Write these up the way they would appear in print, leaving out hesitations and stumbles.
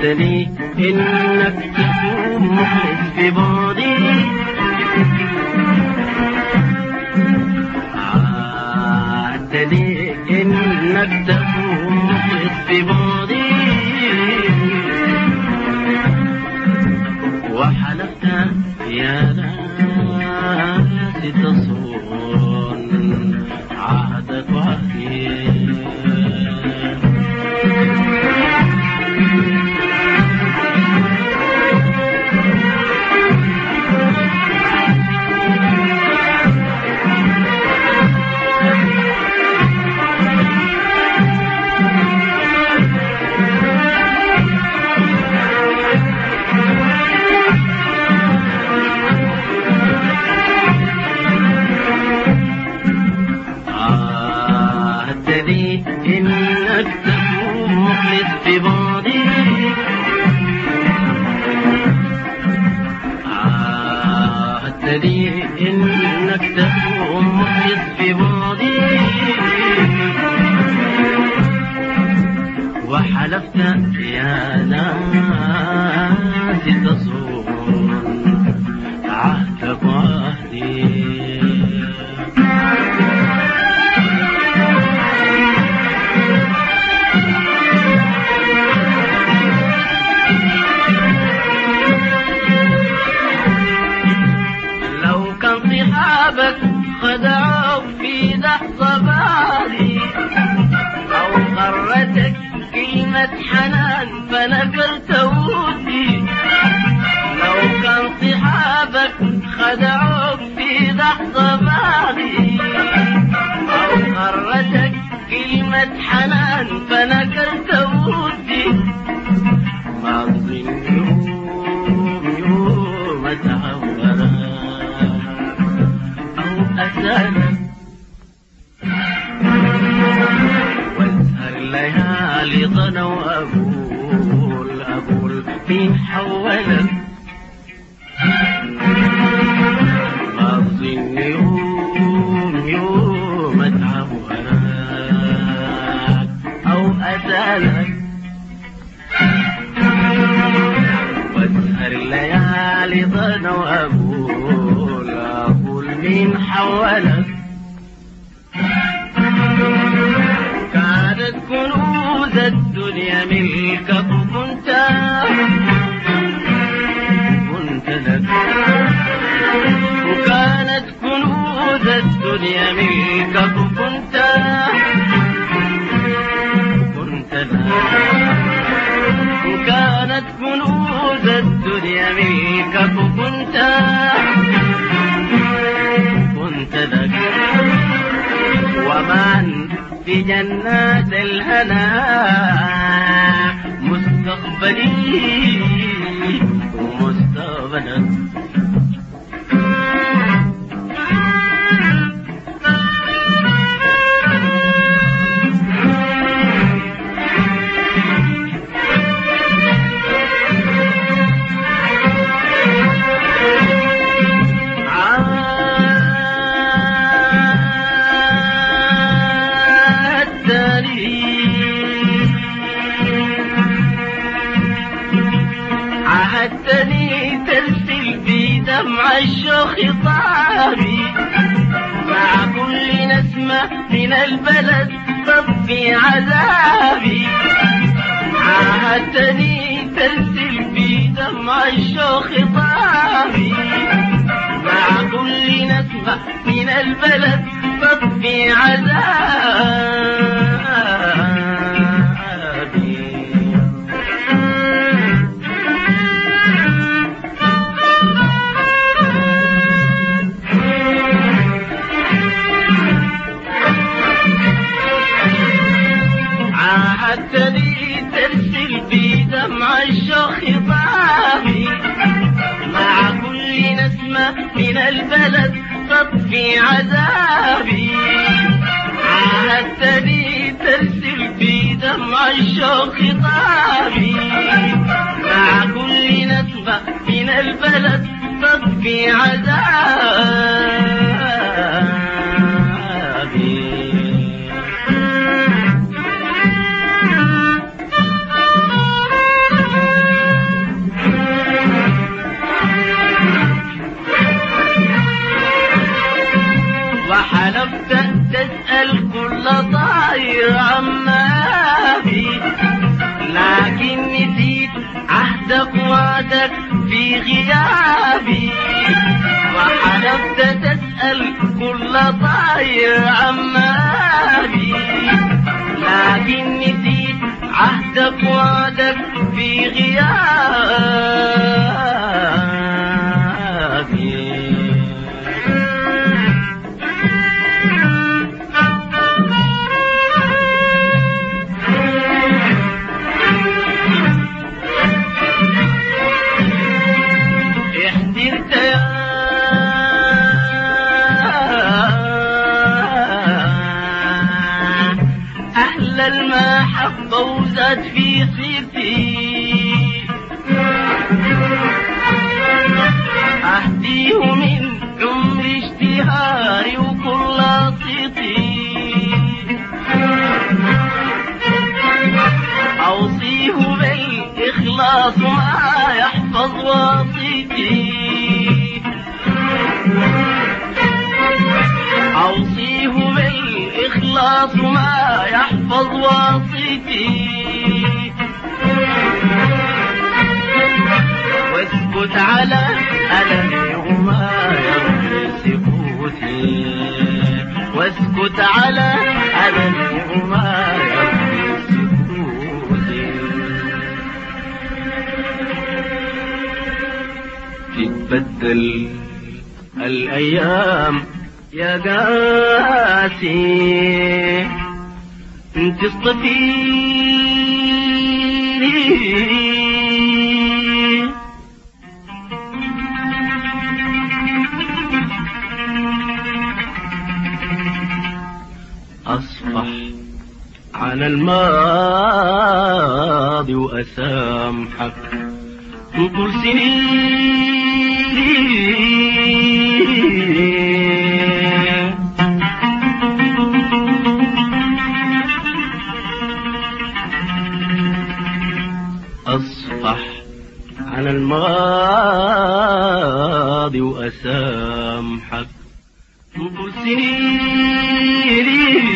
عهدتني إنك تكون مخلص في بعدي، عهدتني إنك تكون مخلص في بعدي، وحلفت يا ناس تصون عهدك وعهدي. إنك تكون مخلص في بعدي، عهدتني إنك تكون مخلص في بعدي، وحلفت يا ناس تصون عهدك وعهدي. صحابك خدعوك في لحظة بعدي، أو غرتك كلمة حنان فنكرت ودي. لو كان صحابك خدعوك في لحظة بعدي، أو غرتك كلمة حنان فنكرت ودي، ما أظن يوم أتعورك واسهر ليالي ضنا وأقول مين حولك، ما أظن يوم أتعب وراك أو أسألك. واسهر ليالي ضنا وأقول مين حولك. كانت كنوز الدنيا ملكك وكنت لك، وكانت كنوز الدنيا ملكك وكنت لك، وكانت كنوز الدنيا ملكك وكنت لك. ومن في جنات الهنا مستقبلي ومستقبلك. عهدتني ترسل في دمع الشوق خطابي، مع كل نسمة من البلد تطفي عذابي. عهدتني ترسل في دمع الشوق خطابي، مع كل نسمة من البلد تطفي عذابي. عهدتني ترسل في دمع الشوق خطابي، مع كل نسمة من البلد تطفي عذابي. عهدتني ترسل في دمع الشوق خطابي، مع كل نسمة من البلد تطفي عذابي. وحلفت تسأل كل طاير عما في، لكن نسيت عهدك وعدك في غيابي. وحلفت تسأل كل طاير عما في، لكن نسيت عهدك وعدك في غيابي. احترت يا أهل المحبة وزاد في صيتي، أهديه من عمري اشتهاري وكل صيتي، أوصيه بالإخلاص ما يحفظ وصيتي، أوصيه بالإخلاص ما يحفظ وصيتي. واسكت على ألمي وما يرضي سكوتي، واسكت على ألمي وما يرضي سكوتي. تتبدل الأيام يا قاسي، تصطفي أصفح عن الماضي وأسامحك طول سنين. أصفح عن الماضي وأسامحك طول سنين.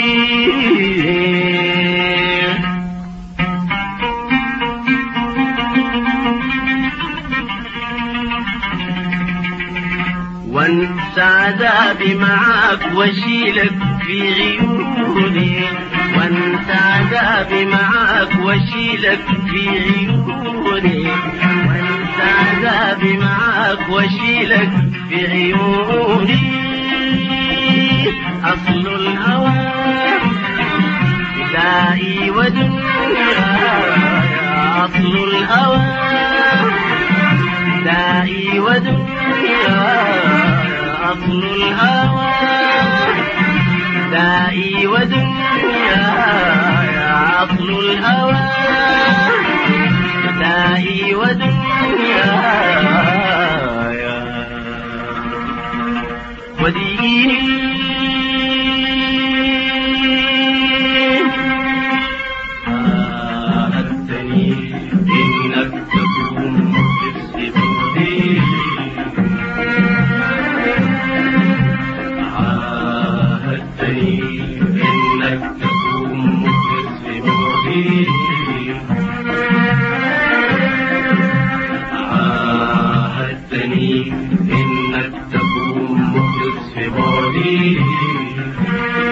وانسى عذابي معاك واشيلك في عيوني، وانسى عذابي معاك واشيلك في عيوني، وانسى عذابي معاك واشيلك في عيوني. أصل الهوى دائي ودنيا، أصل الهوى دائي ودنيا، أصل الهوى دائي ودنيا، أصل الهوى دائي ودنيا. وديني عاهدتني إنك تكون مخلص بودي، عاهدتني إنك تكون مخلص بودي، عاهدتني إنك تكون مخلص بودي.